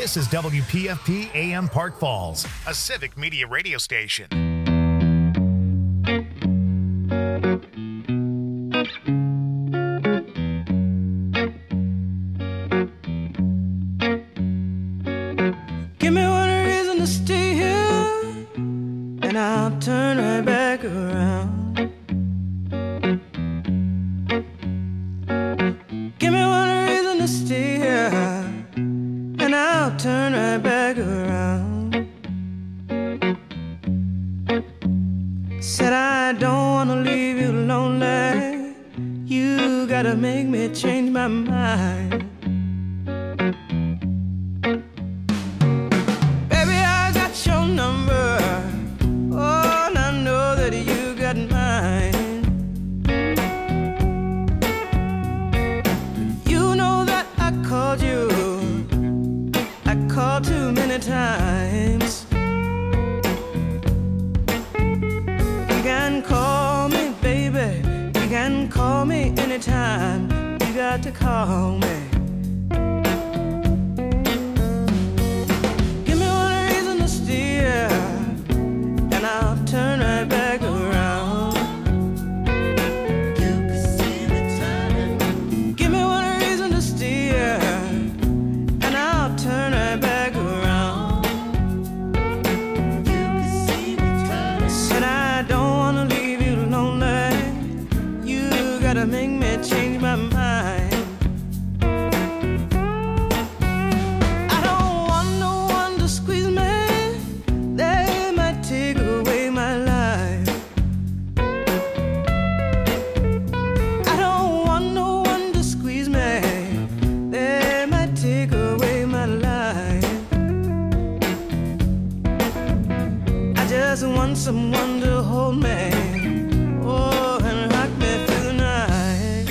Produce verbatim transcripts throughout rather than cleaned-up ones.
This is W P F P A M Park Falls, a civic media radio station. Give me one reason to stay here, and I'll turn right back around. Give me one reason to stay here, and I'll turn right back around. Said I don't wanna leave you lonely. You gotta make me change my mind. Baby, I got your number. Oh, and I know that you got mine. You know that I called you. I called too many times. You can call me, baby. You can call me anytime. You got to call me. Give me one reason to steer, and I'll turn right back around. You can see me turning. Give me one reason to steer, and I'll turn right back around. You can see me turning. Said I don't wanna leave you lonely. You gotta make me change my mind. I don't want no one to squeeze me. They might take away my life. I don't want no one to squeeze me. They might take away my life. I just want someone to hold me. Oh, and rock me through the night.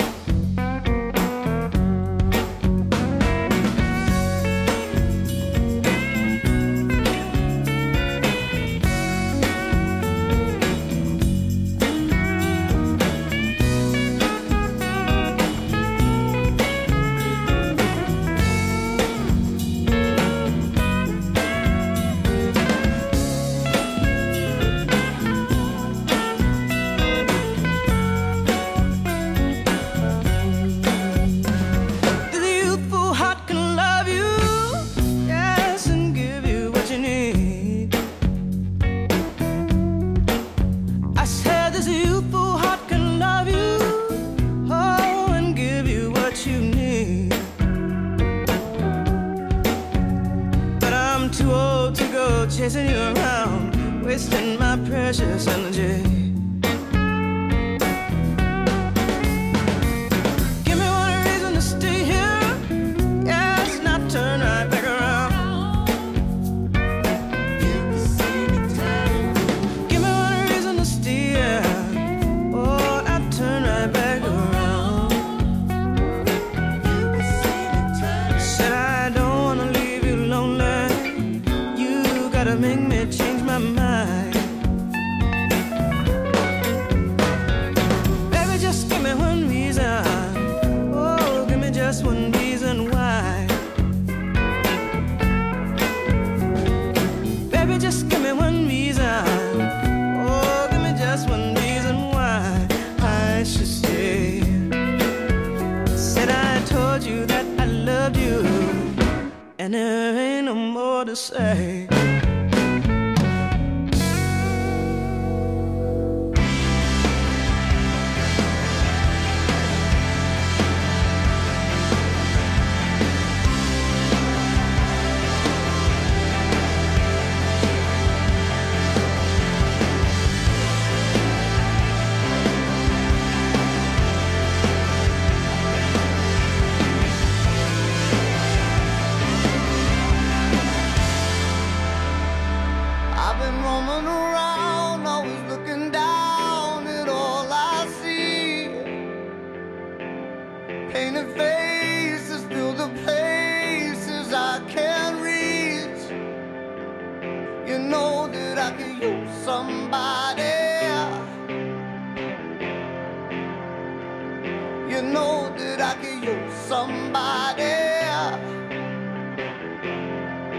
The youthful heart can love you, yes, and give you what you need. I said this youthful heart can love you, oh, and give you what you need. But I'm too old to go chasing you around, wasting my precious energy. Give me one reason to stay here, yes, and I'll turn right back around. You can see me turning. Give me one reason to stay here, oh, and I'll turn right back around. You can see me turning. Said I don't wanna leave you lonely. You gotta make me change my mind. Baby, just give me one reason. Oh, give me just one reason why. Baby, just give me one reason. Oh, give me just one reason why I should stay. Said I told you that I loved you, and there ain't no more to say. I've been roaming around, always looking down at all I see. Painted faces fill the places I can't reach. You know that I could use somebody. You know that I could use somebody.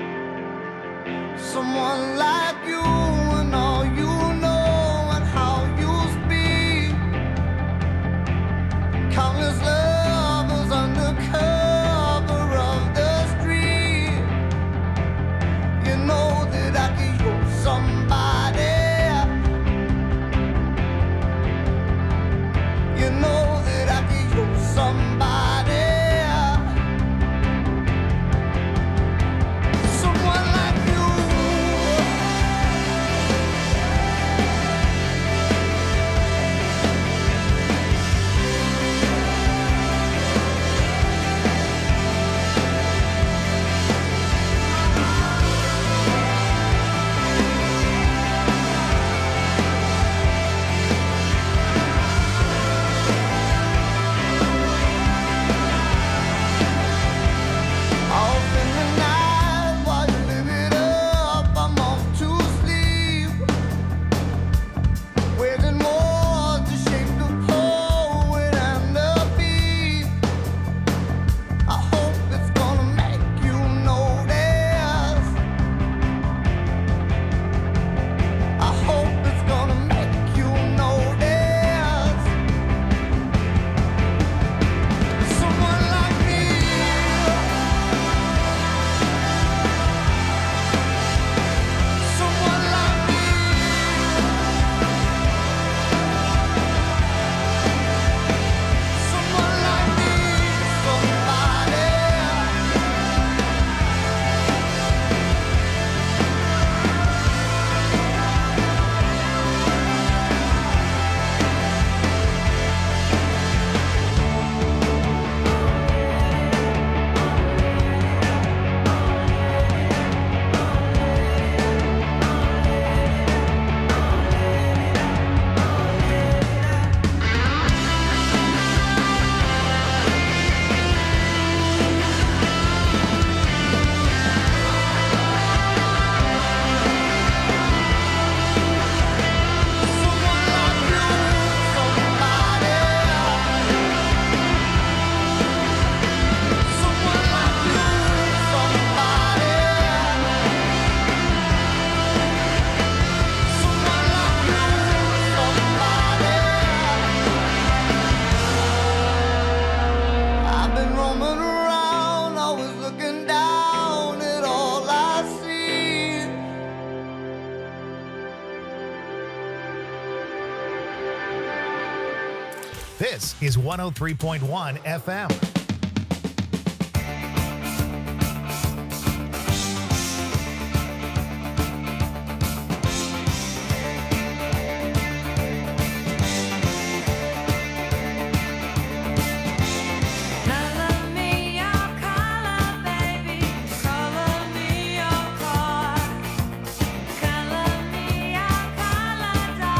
This is one oh three point one F M.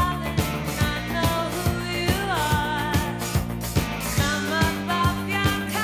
Come above your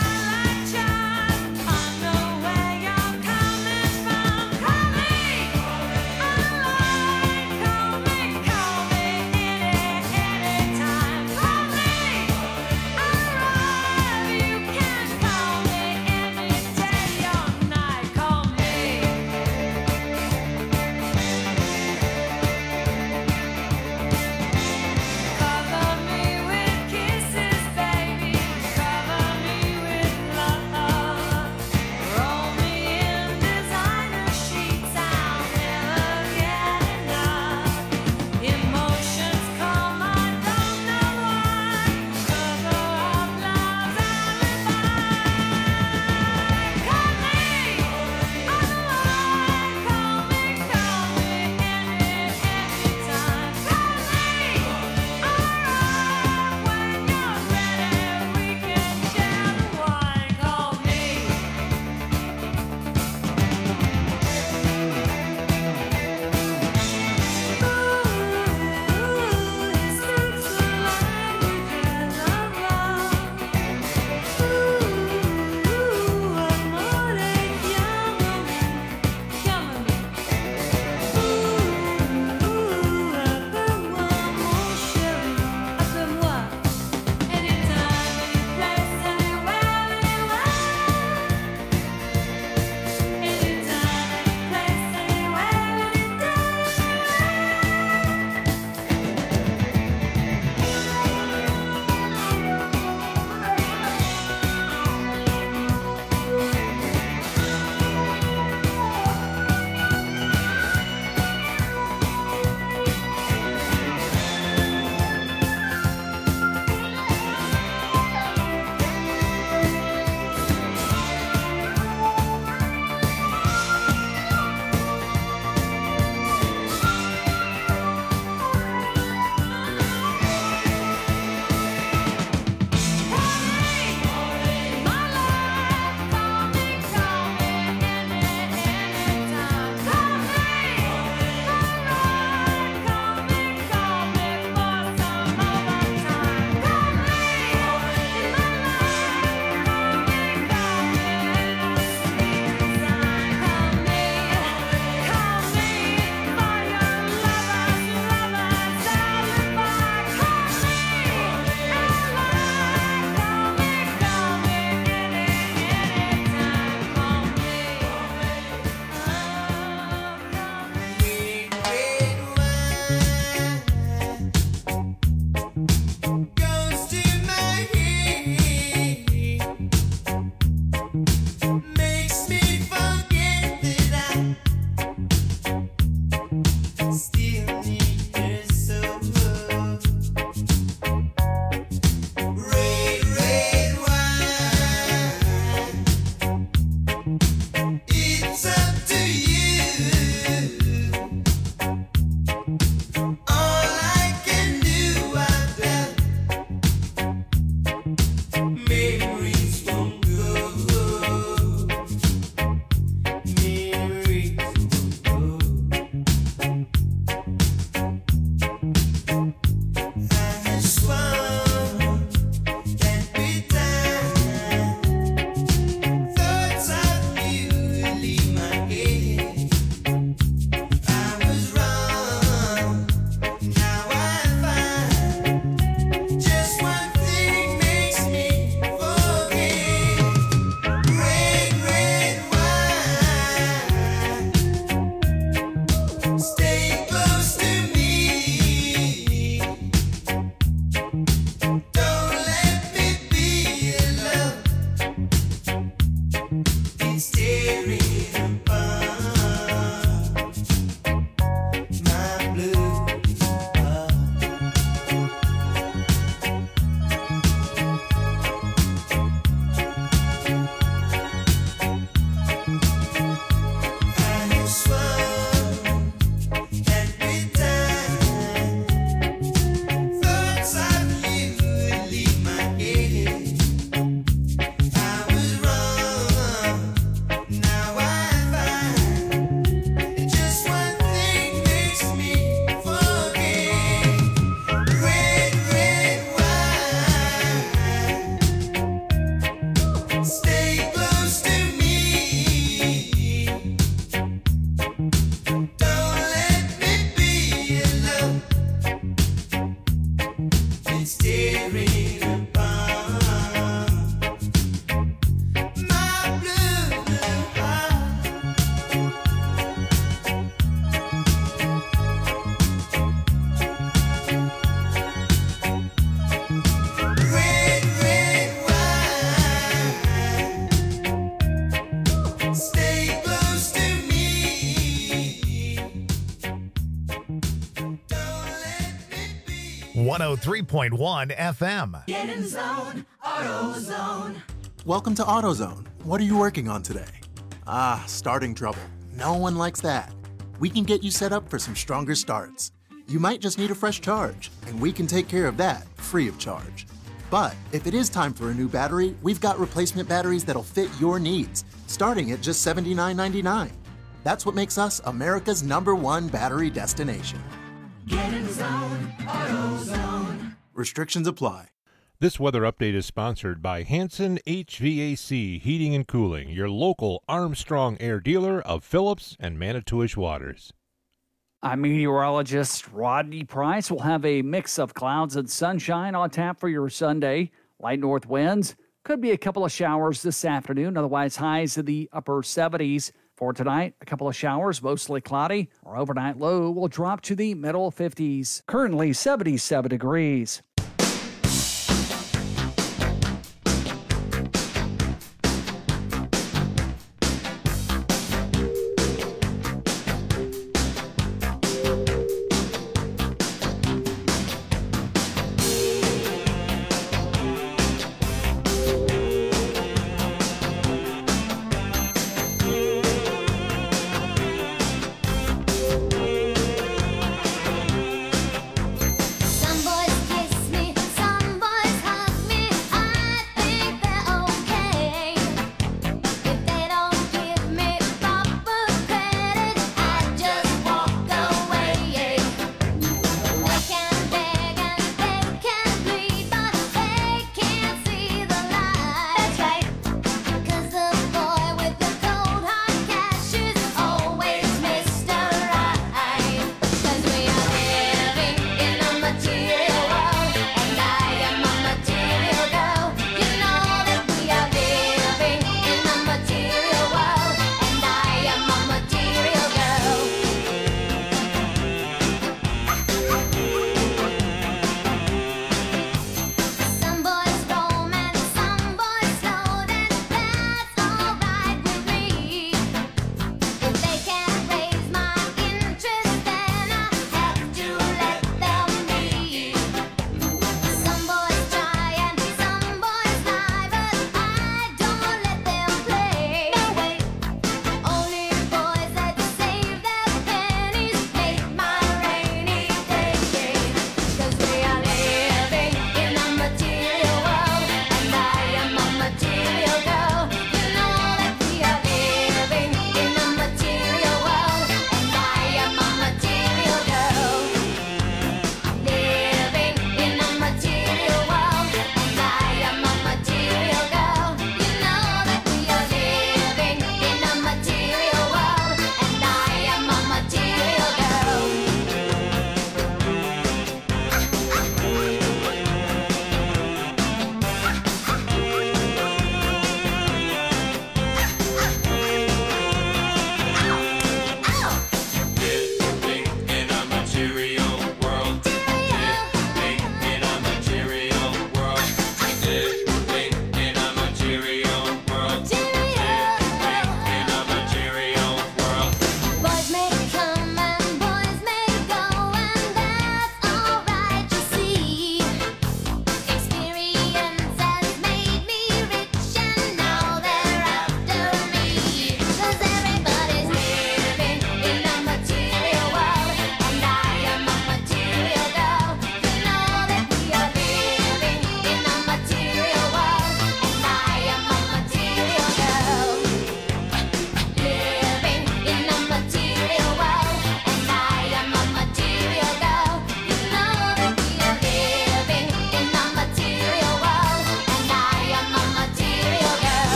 one oh three point one F M. Get in zone, AutoZone. Welcome to AutoZone. What are you working on today? Ah, starting trouble. No one likes that. We can get you set up for some stronger starts. You might just need a fresh charge, and we can take care of that free of charge. But if it is time for a new battery, we've got replacement batteries that'll fit your needs, starting at just seventy-nine ninety-nine. That's what makes us America's number one battery destination. Get in zone, AutoZone. Restrictions apply. This weather update is sponsored by Hanson H V A C Heating and Cooling, your local Armstrong Air dealer of Phillips and Manitowish waters. I'm meteorologist Rodney Price. We'll have a mix of clouds and sunshine on tap for your Sunday. Light north winds. Could be a couple of showers this afternoon, otherwise highs in the upper seventies. For tonight, a couple of showers, mostly cloudy. Our overnight low will drop to the middle fifties. Currently seventy-seven degrees.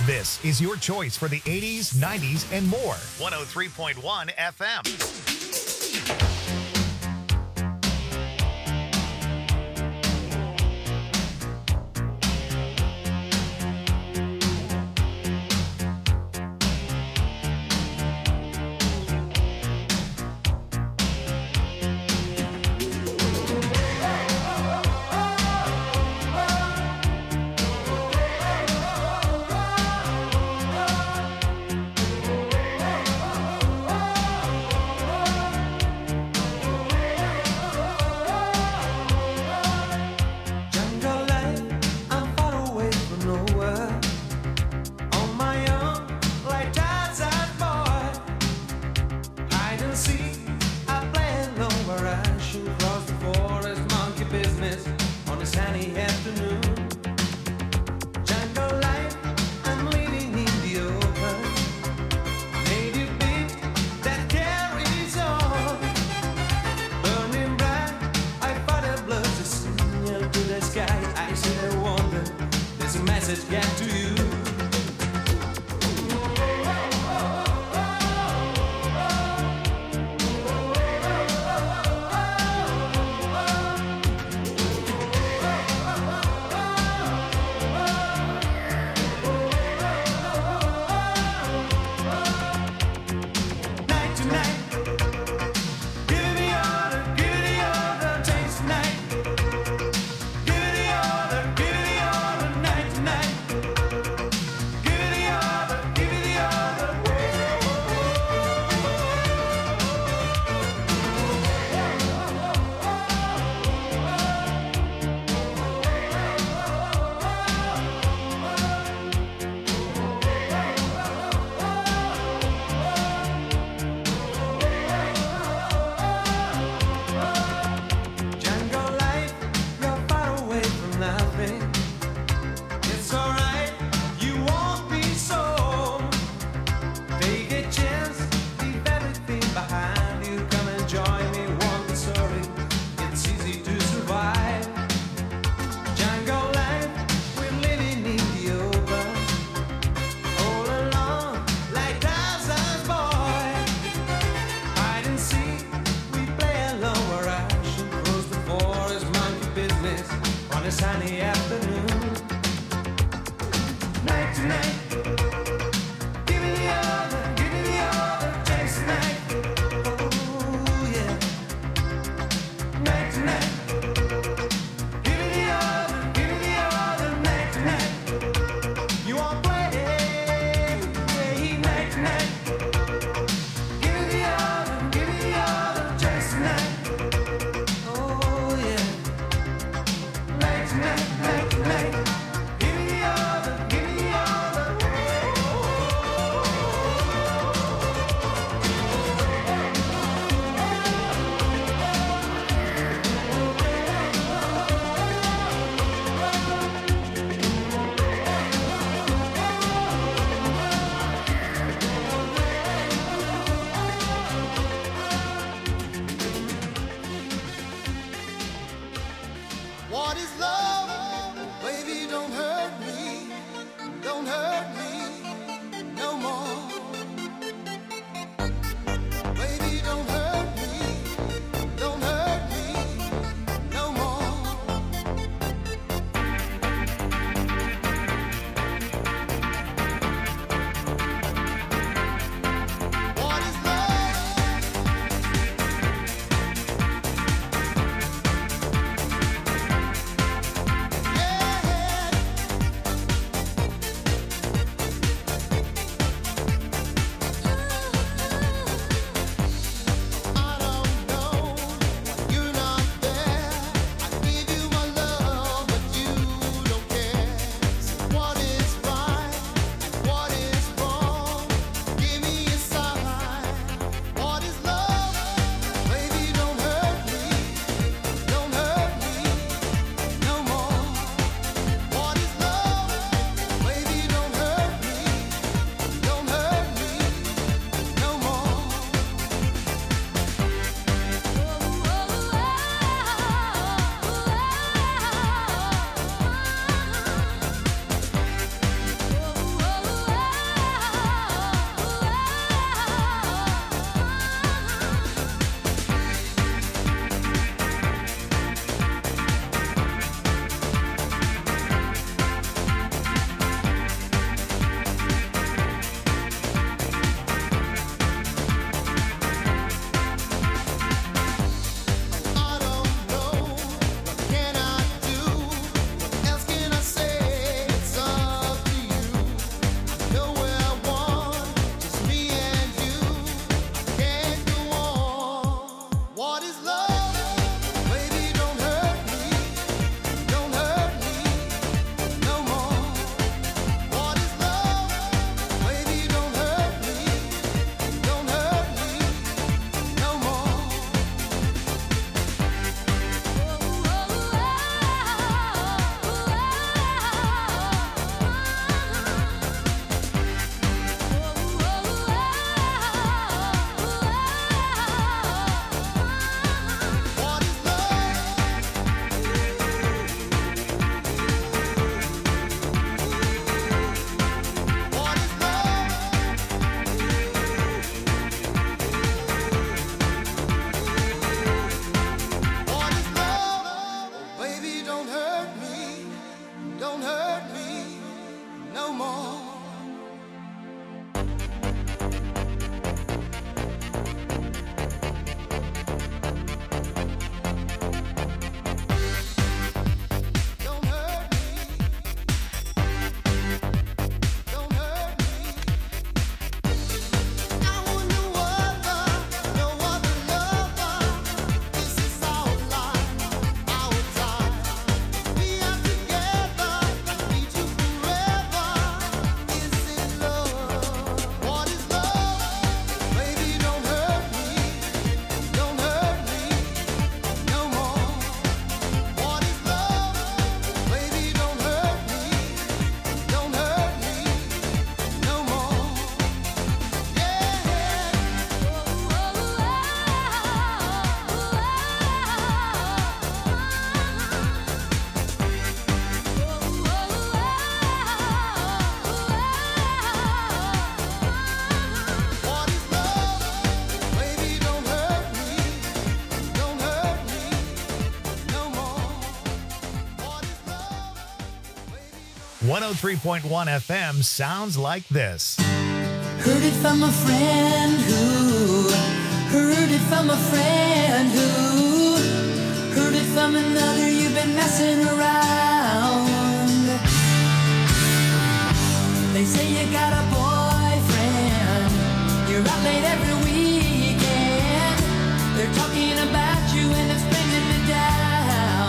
This is your choice for the eighties, nineties, and more. one oh three point one F M. one oh three point one F M sounds like this. Heard it from a friend who, heard it from a friend who, heard it from another, you've been messing around. They say you got a boyfriend, you're out late every weekend. They're talking about you and it's bringing me down.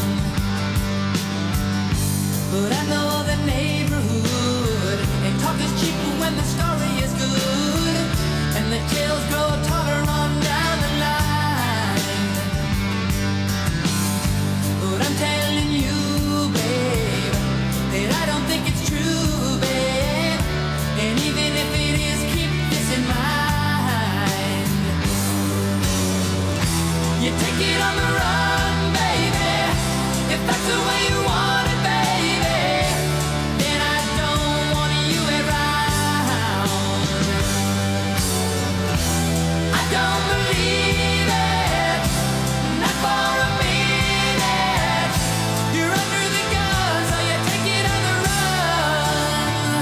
But I know the neighborhood, and talk is cheap when the story is good, and the tales grow taller on down the line. But I'm telling you, babe, that I don't think it's true, babe. And even if it is, keep this in mind. You take it on the run, baby, if that's the way you want it, baby. Then I don't want you around. I don't believe it, not for a minute. You're under the gun, so you take it on the run.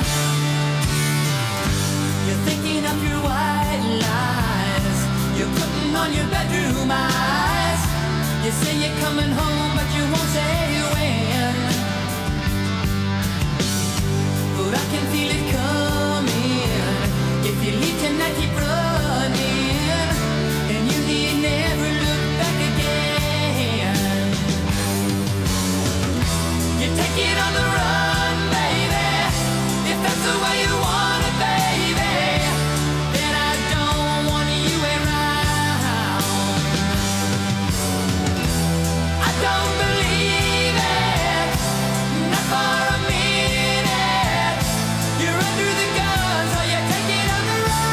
You're thinking of your white lies, you're putting on your bedroom eyes. You say you're coming home, but you won't say when. But I can feel it coming. If you leave tonight, keep running, and you need never look back again. You take it on the run, baby, if that's the way you want it, baby. Then I don't want you around. I don't believe it, not for a minute. You're under the gun, so you take it on the run.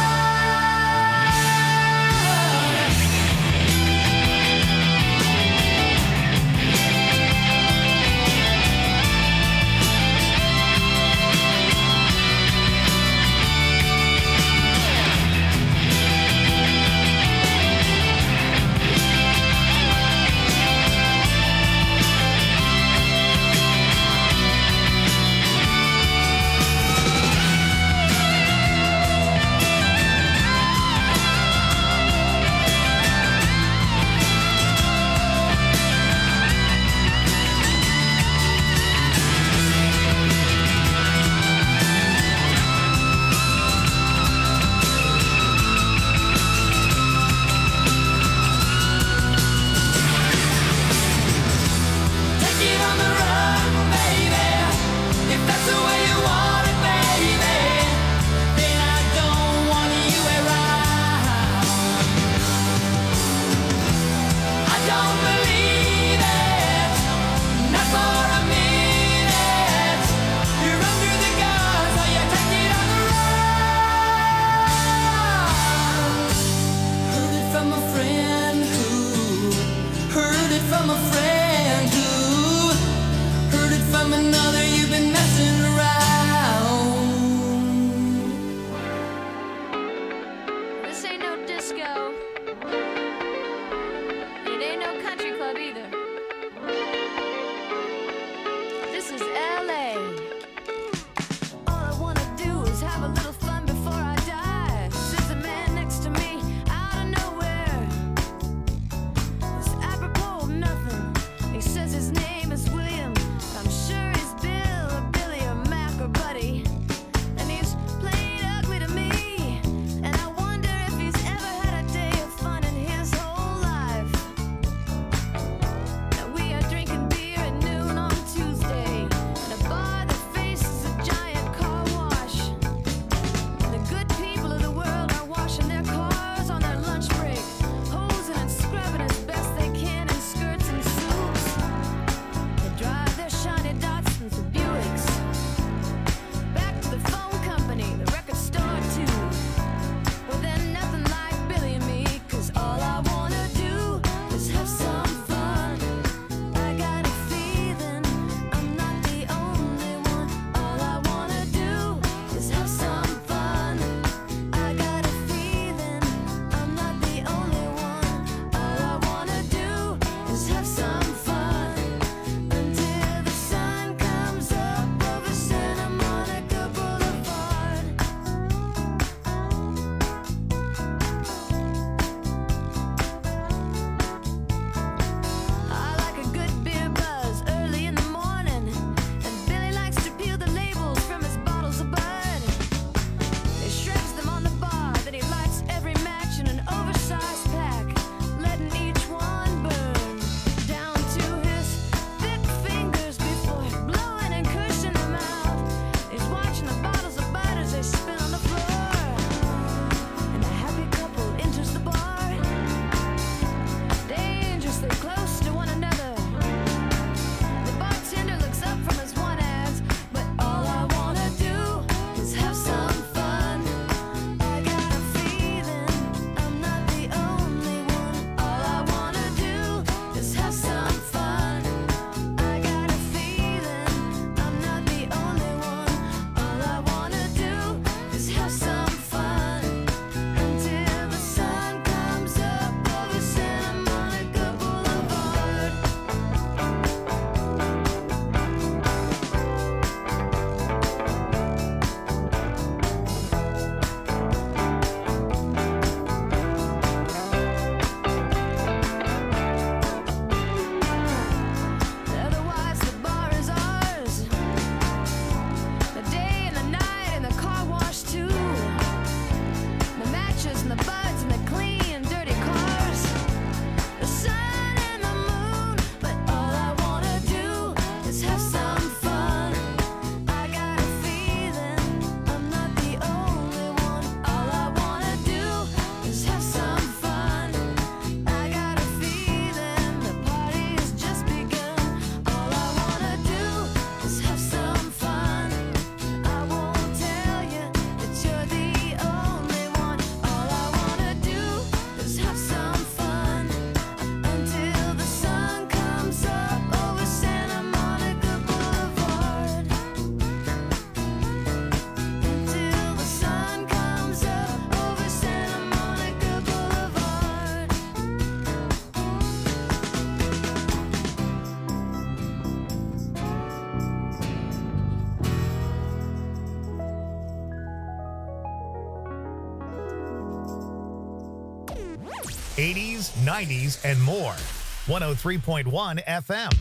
eighties, nineties, and more. one oh three point one F M.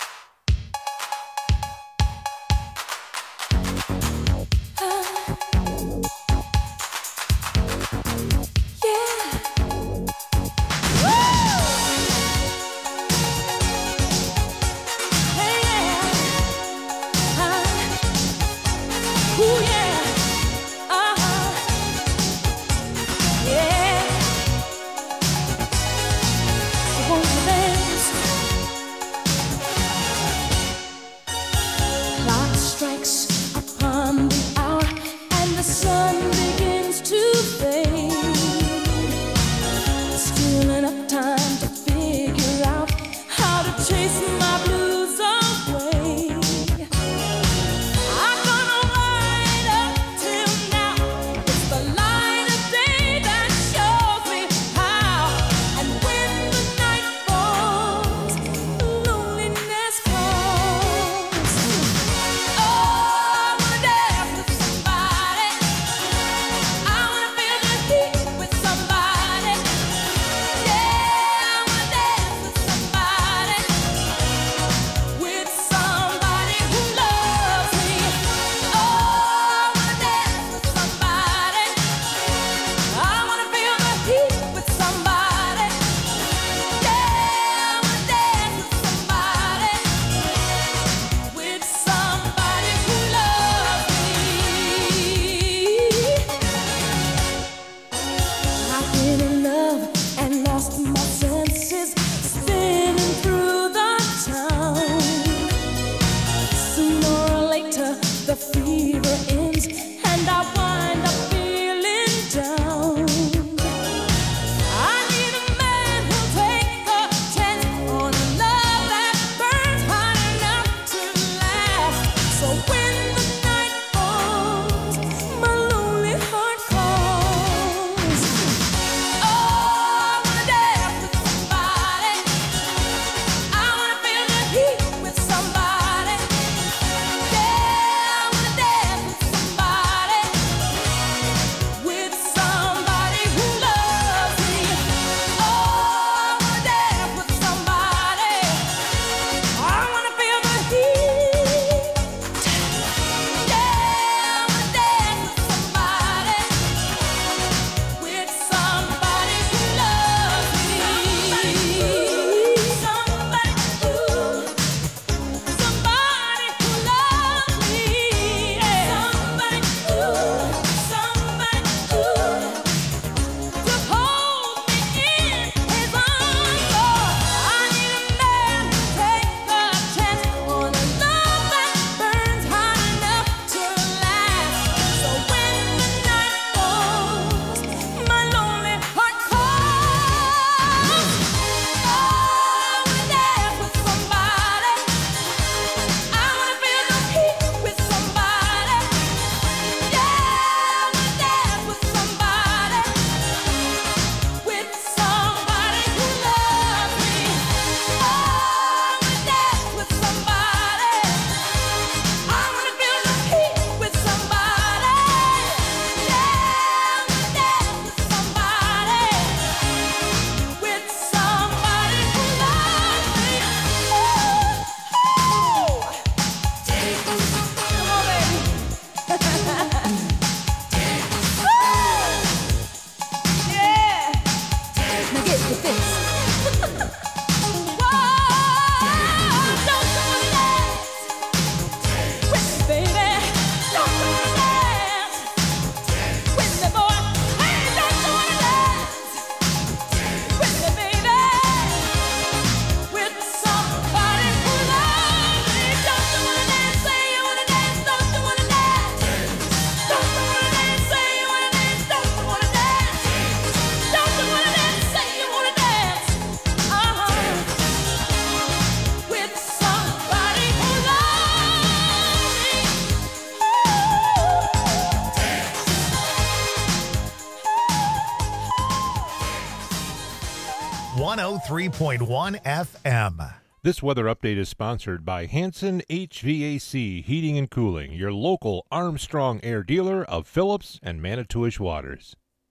one oh three point one F M. This weather update is sponsored by Hanson H V A C Heating and Cooling, your local Armstrong Air dealer of Phillips and Manitowish Waters.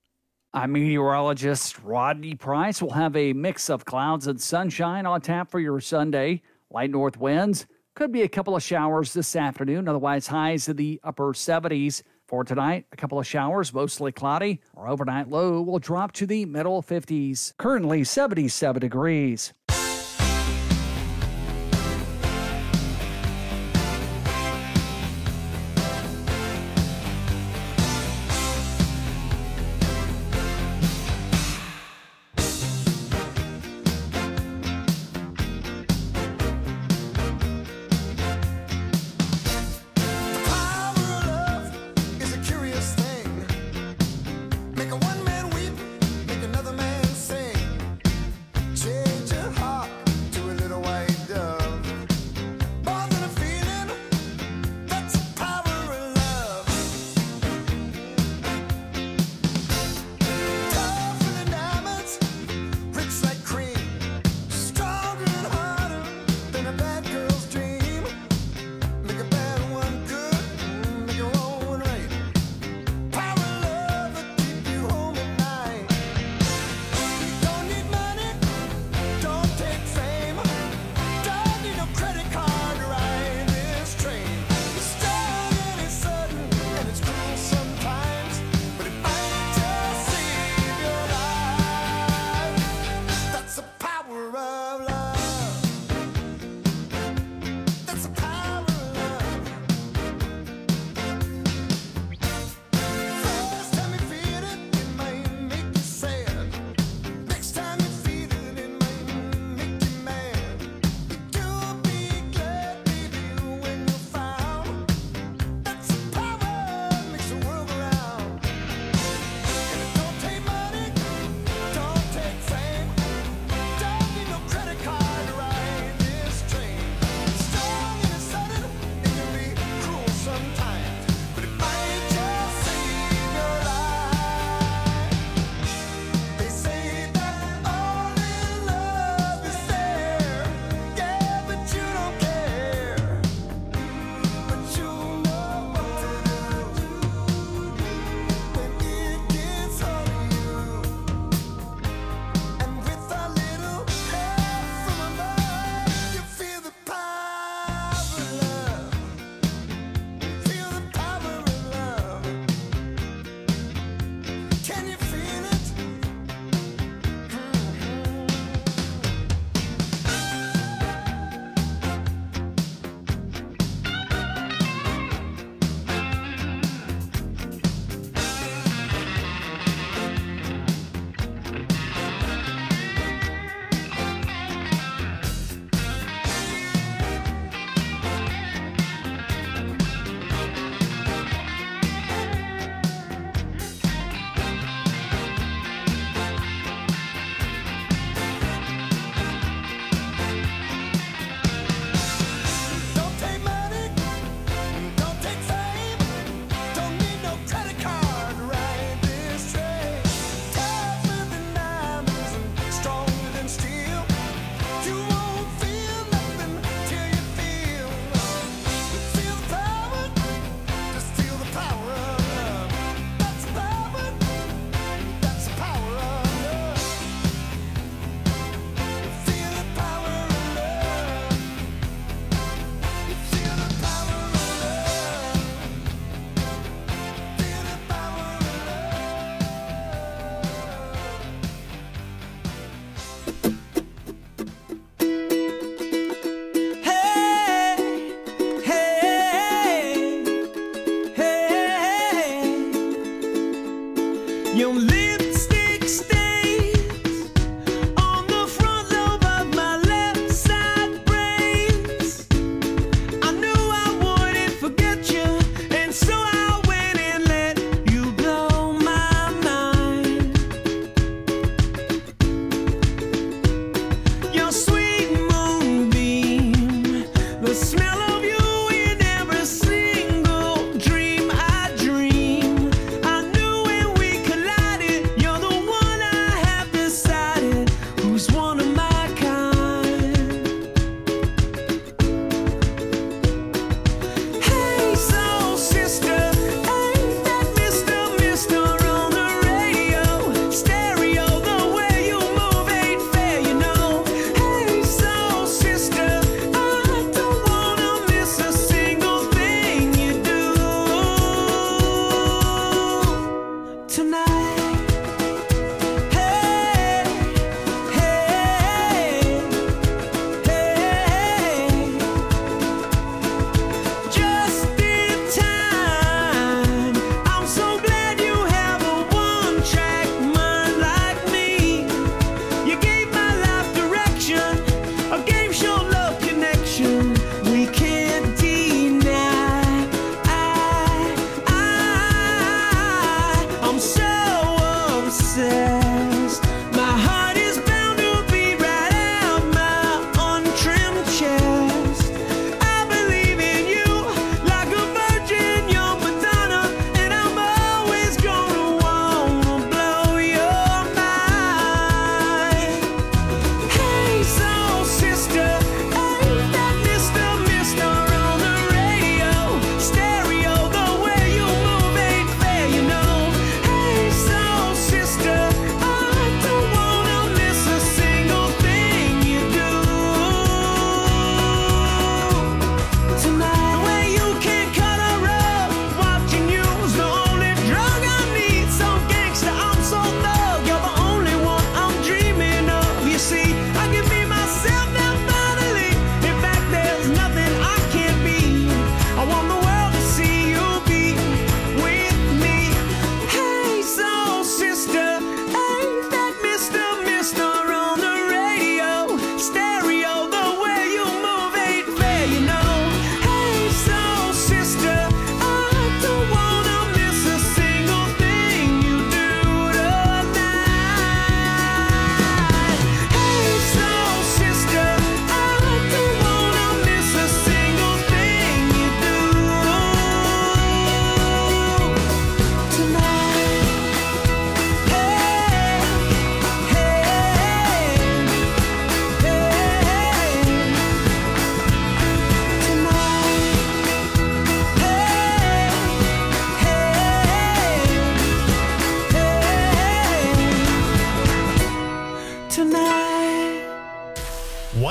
I'm meteorologist Rodney Price. We'll have a mix of clouds and sunshine on tap for your Sunday. Light north winds. Could be a couple of showers this afternoon. Otherwise, highs in the upper seventies. For tonight, a couple of showers, mostly cloudy. Our overnight low will drop to the middle fifties. Currently seventy-seven degrees. Collided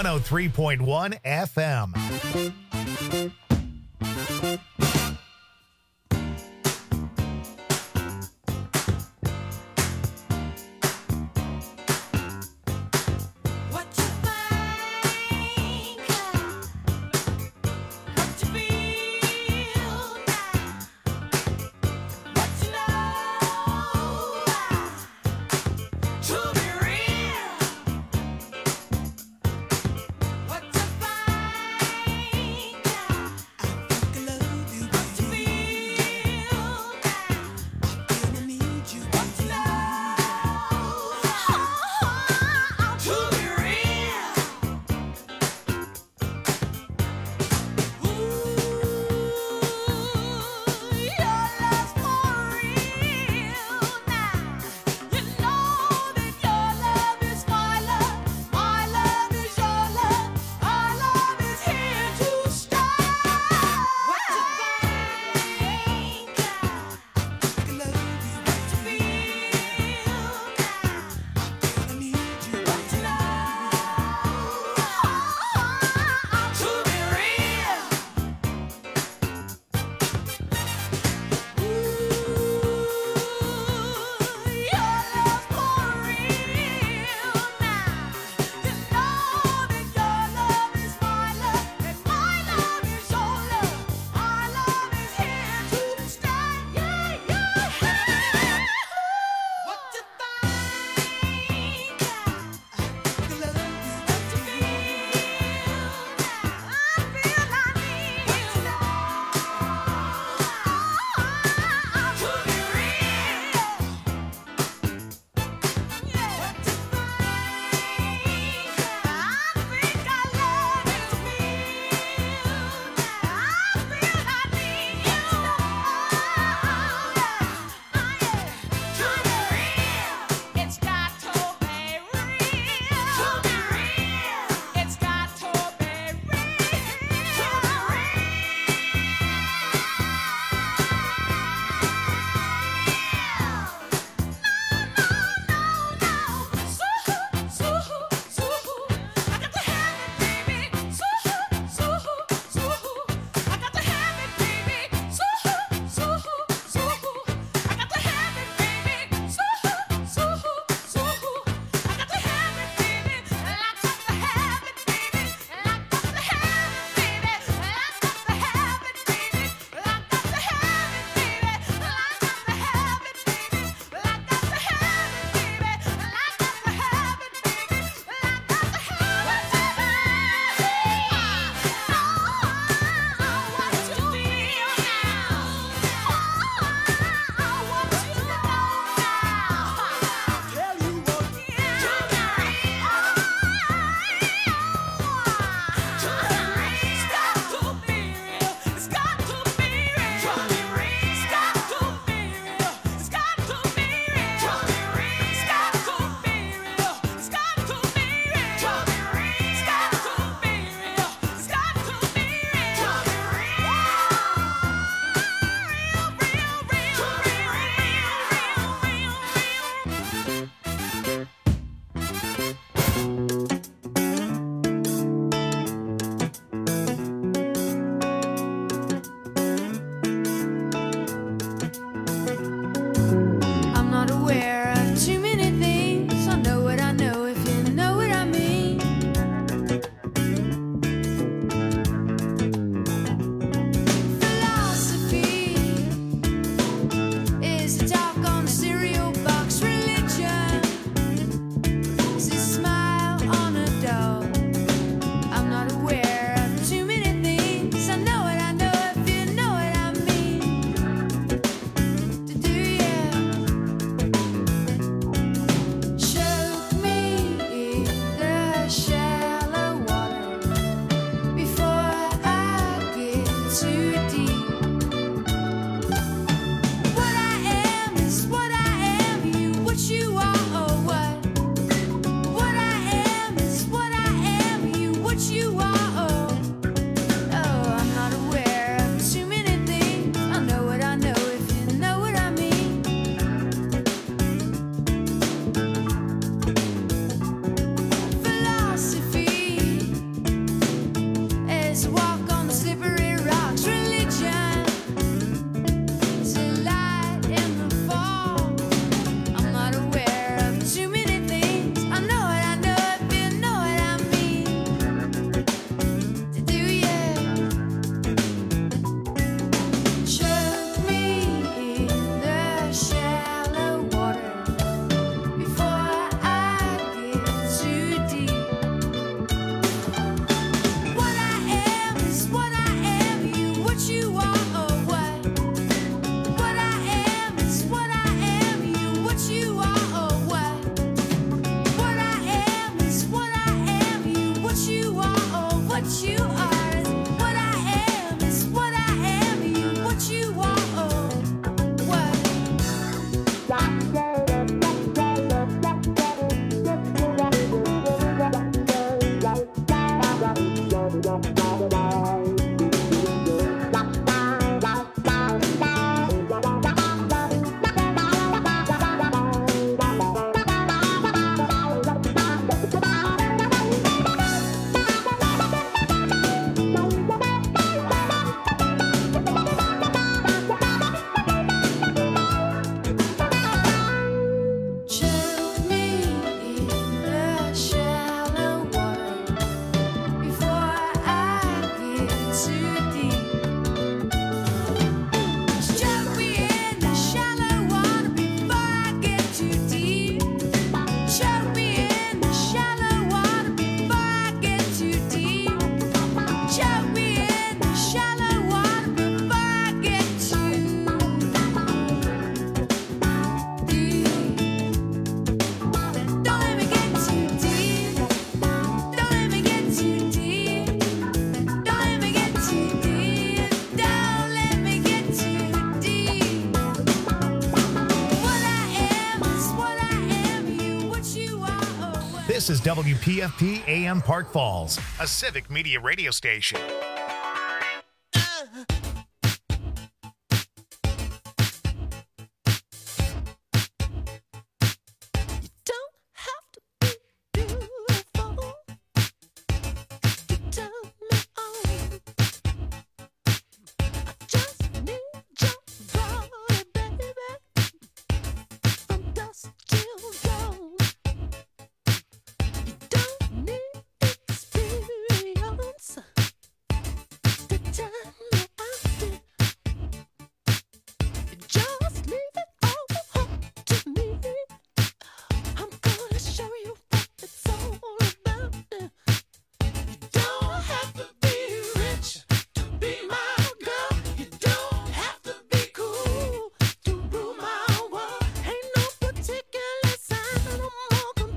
one oh three point one F M. This is W P F P A M Park Falls, a civic media radio station.